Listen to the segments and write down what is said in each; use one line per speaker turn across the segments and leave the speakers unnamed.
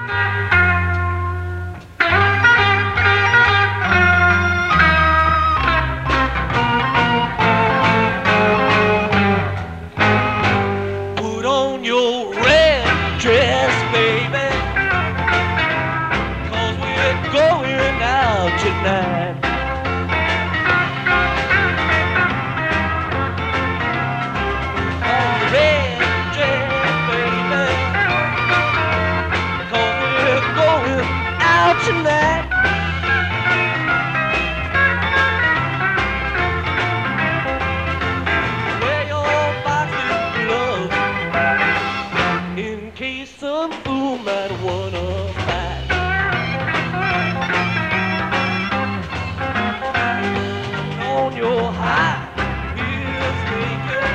Put on your red dress, baby, 'cause we're going out tonight. On your red dress, baby, 'cause we're going out tonight. Wear your boxing gloves in case some fool might wanna fight. On your high heel sneakers,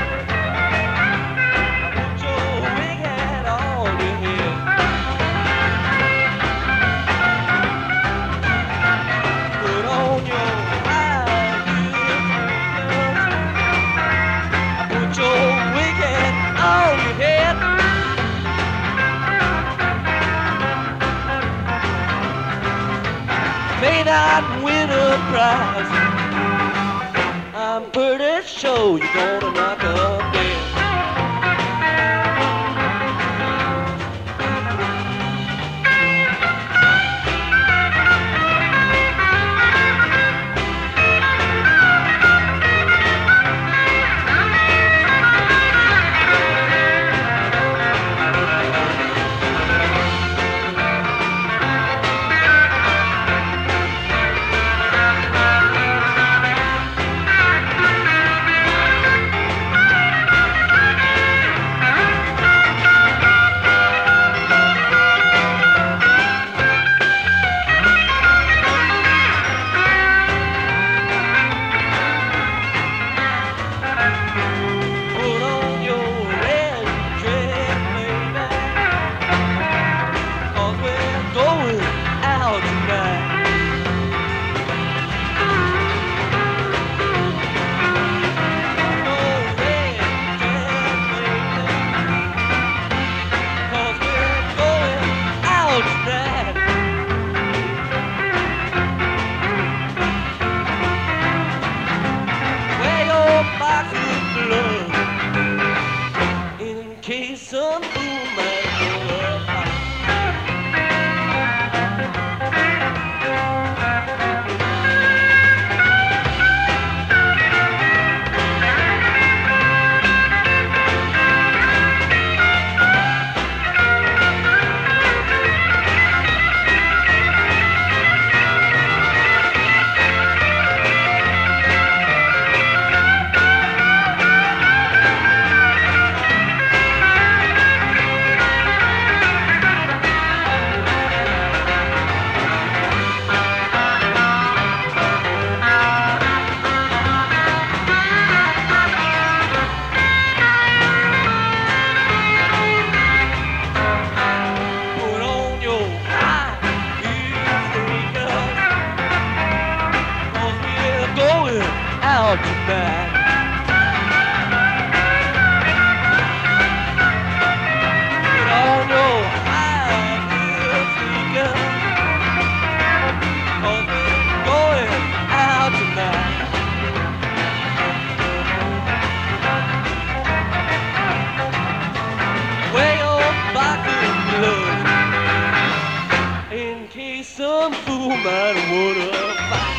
put your big hat on your head. Put on your high heel sneakers, put your big hat on your head. May not win a prize, I'm pretty sure you're gonna knock up dead. Put on your red dress, baby, 'cause we're going out tonight. Your red dress, baby, 'cause we're going out tonight. Wear your boxing gloves in case some fool might wanna fight. Put on your high heel sneakers, 'cause we're going out tonight. Put on your high heel sneakers, 'cause we're going out tonight. Wear your boxing gloves in case some fool might wanna fight.